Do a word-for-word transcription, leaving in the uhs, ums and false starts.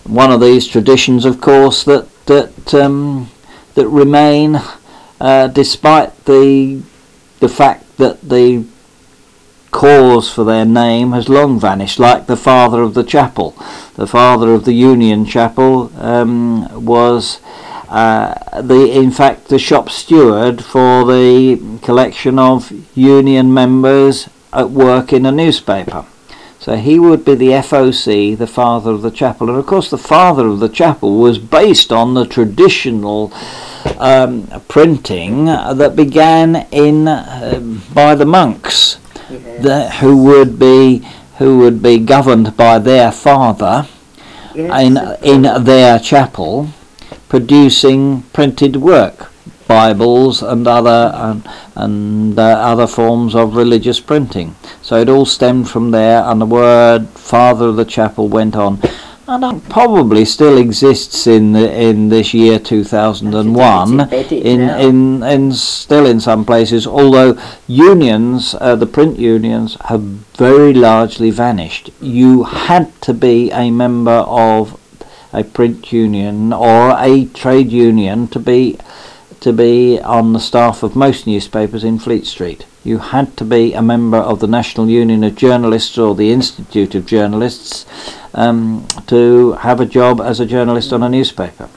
one of these traditions, of course, that that um, that remain uh, despite the the fact that the cause for their name has long vanished, like the father of the chapel. The father of the Union Chapel um, was uh, the, in fact, the shop steward for the collection of Union members at work in a newspaper. So he would be the F O C, the father of the chapel. And of course the father of the chapel was based on the traditional um, printing that began in uh, by the monks. Yes. The, who would be who would be governed by their father, Yes, in in their chapel, producing printed work, Bibles and other and, and uh, other forms of religious printing. So it all stemmed from there, and the word father of the chapel went on, and it probably still exists in the, in this year two thousand one, in in in still in some places, although unions, uh, the print unions, have very largely vanished. You had to be a member of a print union or a trade union to be to be on the staff of most newspapers in Fleet Street. You had to be a member of the National Union of Journalists or the Institute of Journalists um, to have a job as a journalist on a newspaper.